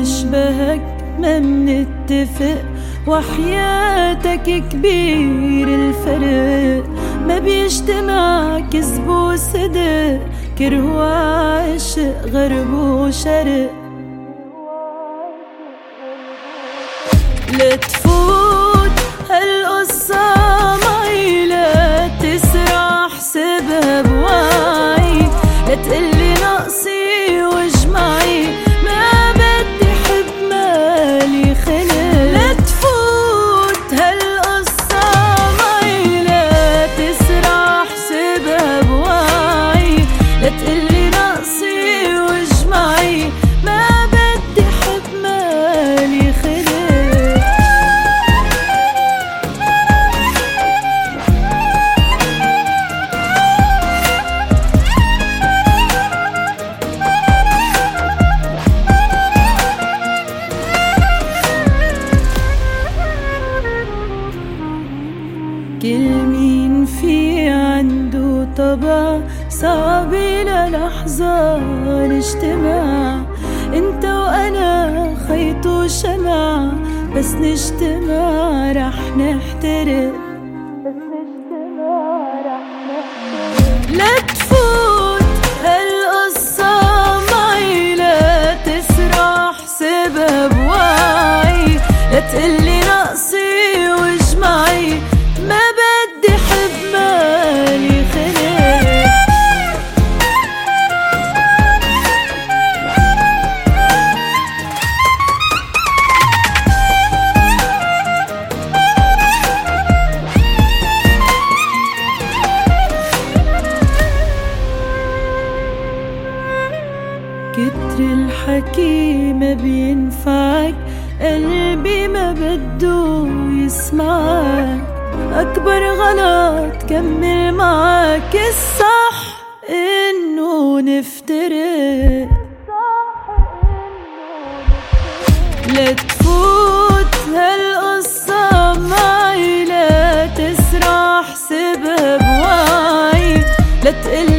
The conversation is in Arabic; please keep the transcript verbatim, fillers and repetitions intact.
بشبهك ما منتفق، وحياتك كبير الفرق، ما بيجتمع كذب وصدق، كره وعشق غرب وشرق. لتفوت هالقصة معي، لا تسرع حسبها بوعي، لا تقلي نقصي واجمعي، ما بدي حب مالي خلق. لا تفوت هالقصة معي، لا تسرع حسبها بوعي، لا تقلي نقصي واجمعي، ما بدي حب مالي خلق. كل مين في عنده طبع صعب للحظة نجتمع، انت وانا خيط وشمع، بس نجتمع رح نحترق، بس نجتمع رح نحترق. لا تفوت هالقصة معي، لا تسرع حسبها بوعي، لا تقلي نقصي واجمعي، ما بدي حب مالي خلق. كتر الحكي ما بينفعك، قلبي ما بده يسمعك، أكبر غلط كمل معك، الصح إنه نفترق. لا تفوت هالقصة معي، لا تسرع حسبها بوعي، لا تقل